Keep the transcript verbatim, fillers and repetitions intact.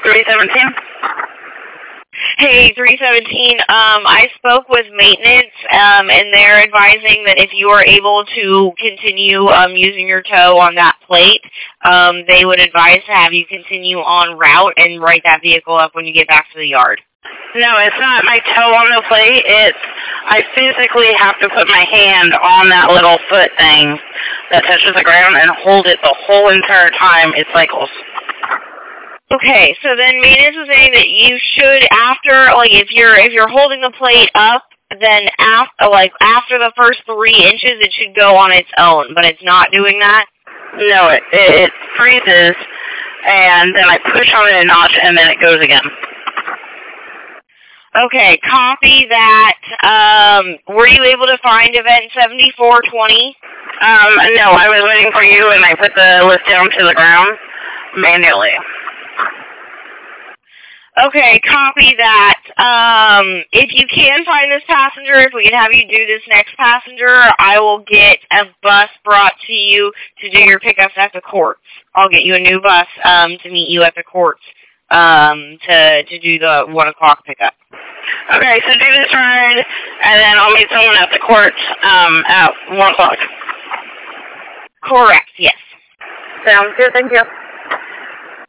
three seventeen. Hey, three seventeen, um, I spoke with maintenance, um, and they're advising that if you are able to continue, um, using your tow on that plate, um, they would advise to have you continue on route and write that vehicle up when you get back to the yard. No, it's not my toe on the plate. It's, I physically have to put my hand on that little foot thing that touches the ground and hold it the whole entire time it cycles. Okay, so then maintenance is saying that you should, after, like, if you're if you're holding the plate up, then after, like, after the first three inches, it should go on its own, but it's not doing that? No, it, it, it freezes, and then I push on it a notch, and then it goes again. Okay, copy that. Um, were you able to find event seventy-four twenty? Um, no, I was waiting for you, and I put the lift down to the ground manually. Okay, copy that. Um, if you can find this passenger, if we can have you do this next passenger, I will get a bus brought to you to do your pickups at the courts. I'll get you a new bus um, to meet you at the courts um, to to do the one o'clock pickup. Okay, so do this ride, and then I'll meet someone at the courts um, at one o'clock. Correct. Yes. Sounds good. Thank you.